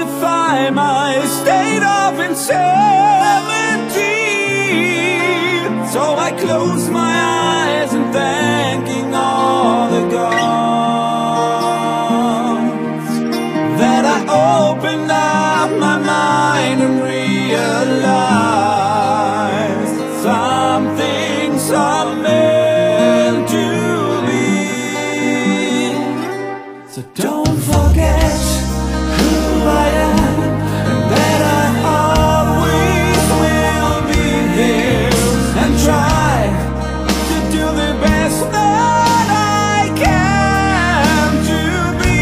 defy my state of insanity. So I close my eyes and thanking all the gods that I opened up my mind and realized some things are meant to be. So don't forget who I am, and that I always will be there, and try to do the best that I can to be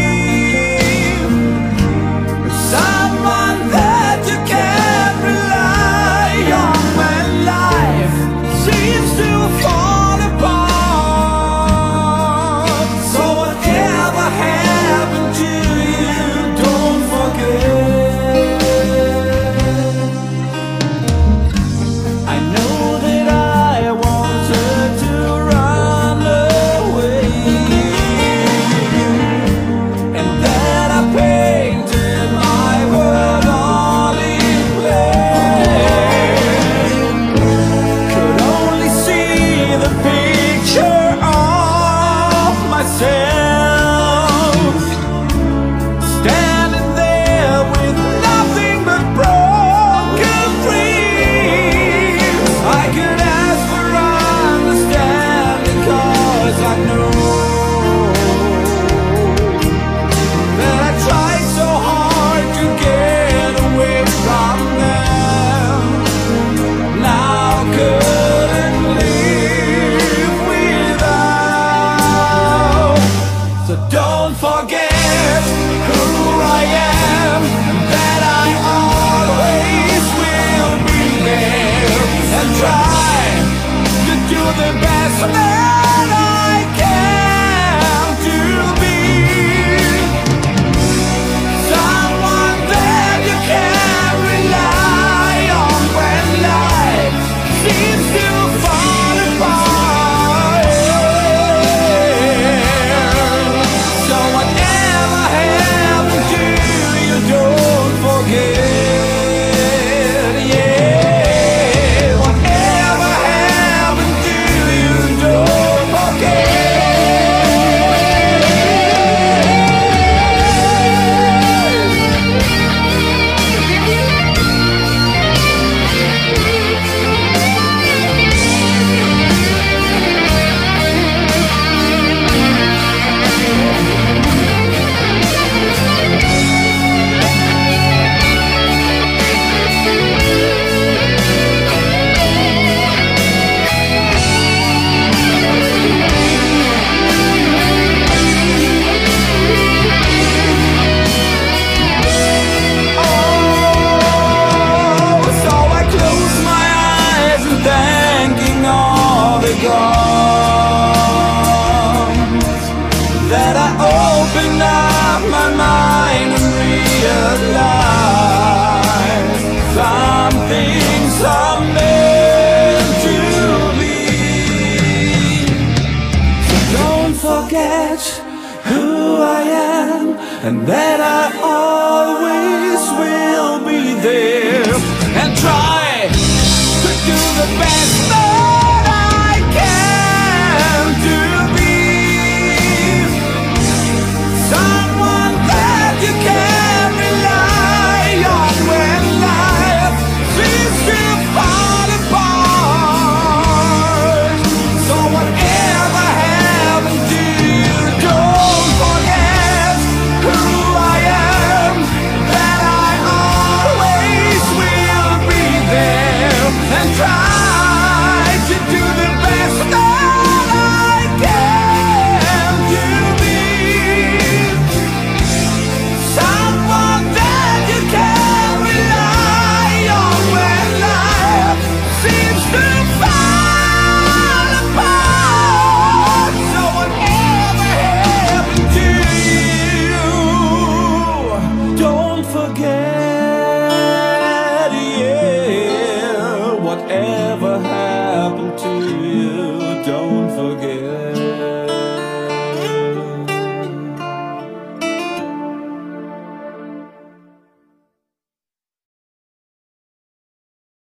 someone that you can rely on when life seems to fall apart. So whatever happened to you, don't forget. I know that I wanted to run away, and that I painted my world all in play. Could only see the picture of myself standing there with nothing but broken dreams. I could ask for understanding, 'cause I know that I tried so hard to get away from them. Now couldn't live without. So don't forget who I am, that I always will be there, and try to do the best that I can to be someone that you can rely on when life seems to fall apart. So whatever happened to you, don't forget. Yeah, whatever happened to you, don't forget. So I close my eyes and thanking all the gods that I opened up my mind and realized some things are meant to be. So don't forget who I am, and that I always will be there, and try to do the best